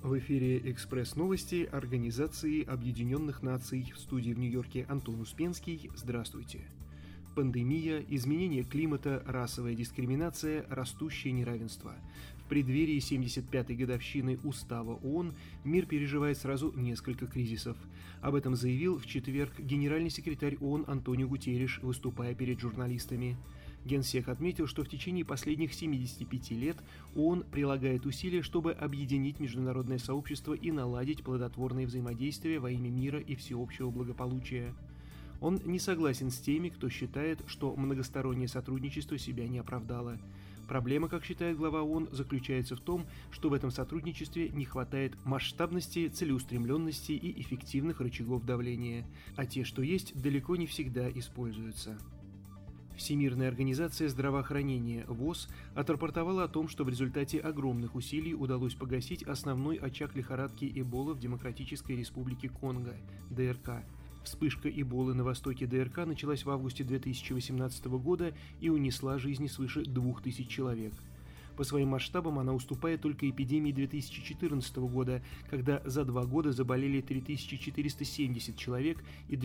В эфире «Экспресс-новости» Организации Объединенных Наций. В студии в Нью-Йорке Антон Успенский. Здравствуйте. Пандемия, изменение климата, расовая дискриминация, растущее неравенство. В преддверии 75-й годовщины Устава ООН мир переживает сразу несколько кризисов. Об этом заявил в четверг генеральный секретарь ООН Антонио Гутерриш, выступая перед журналистами. Генсек отметил, что в течение последних 75 лет ООН прилагает усилия, чтобы объединить международное сообщество и наладить плодотворное взаимодействие во имя мира и всеобщего благополучия. Он не согласен с теми, кто считает, что многостороннее сотрудничество себя не оправдало. Проблема, как считает глава ООН, заключается в том, что в этом сотрудничестве не хватает масштабности, целеустремленности и эффективных рычагов давления, а те, что есть, далеко не всегда используются. Всемирная организация здравоохранения ВОЗ отрапортовала о том, что в результате огромных усилий удалось погасить основной очаг лихорадки Эбола в Демократической Республике Конго, ДРК. Вспышка Эболы на востоке ДРК началась в августе 2018 года и унесла жизни свыше 2000 человек. По своим масштабам она уступает только эпидемии 2014 года, когда за 2 года заболели 3470 человек и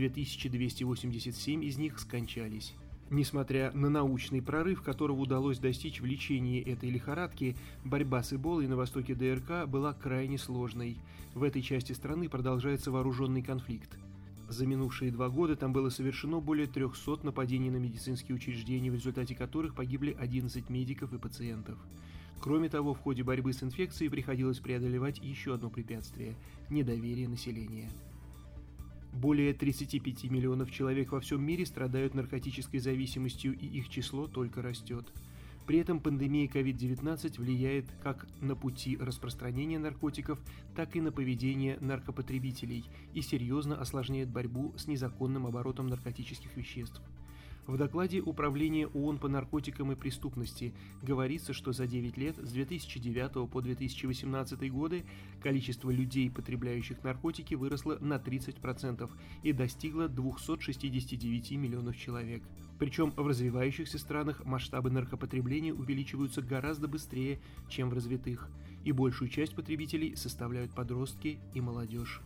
2287 из них скончались. Несмотря на научный прорыв, которого удалось достичь в лечении этой лихорадки, борьба с Эболой на востоке ДРК была крайне сложной. В этой части страны продолжается вооруженный конфликт. За минувшие 2 года там было совершено более 300 нападений на медицинские учреждения, в результате которых погибли 11 медиков и пациентов. Кроме того, в ходе борьбы с инфекцией приходилось преодолевать еще одно препятствие – недоверие населения. Более 35 миллионов человек во всем мире страдают наркотической зависимостью, и их число только растет. При этом пандемия COVID-19 влияет как на пути распространения наркотиков, так и на поведение наркопотребителей и серьезно осложняет борьбу с незаконным оборотом наркотических веществ. В докладе Управления ООН по наркотикам и преступности говорится, что за 9 лет, с 2009 по 2018 годы, количество людей, потребляющих наркотики, выросло на 30% и достигло 269 миллионов человек. Причем в развивающихся странах масштабы наркопотребления увеличиваются гораздо быстрее, чем в развитых, и большую часть потребителей составляют подростки и молодежь.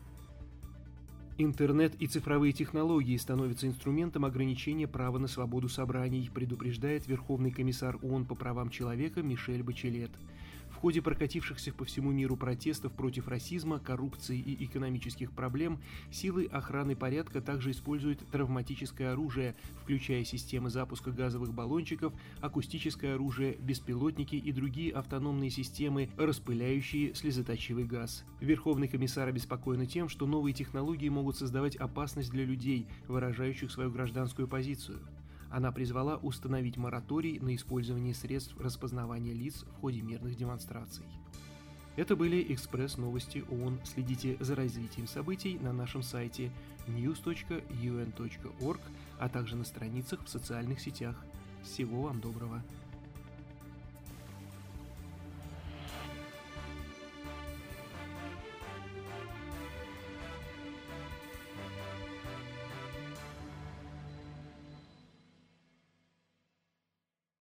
Интернет и цифровые технологии становятся инструментом ограничения права на свободу собраний, предупреждает Верховный комиссар ООН по правам человека Мишель Бачелет. В ходе прокатившихся по всему миру протестов против расизма, коррупции и экономических проблем силы охраны порядка также используют травматическое оружие, включая системы запуска газовых баллончиков, акустическое оружие, беспилотники и другие автономные системы, распыляющие слезоточивый газ. Верховный комиссар обеспокоен тем, что новые технологии могут создавать опасность для людей, выражающих свою гражданскую позицию. Она призвала установить мораторий на использование средств распознавания лиц в ходе мирных демонстраций. Это были «Экспресс-новости ООН». Следите за развитием событий на нашем сайте news.un.org, а также на страницах в социальных сетях. Всего вам доброго!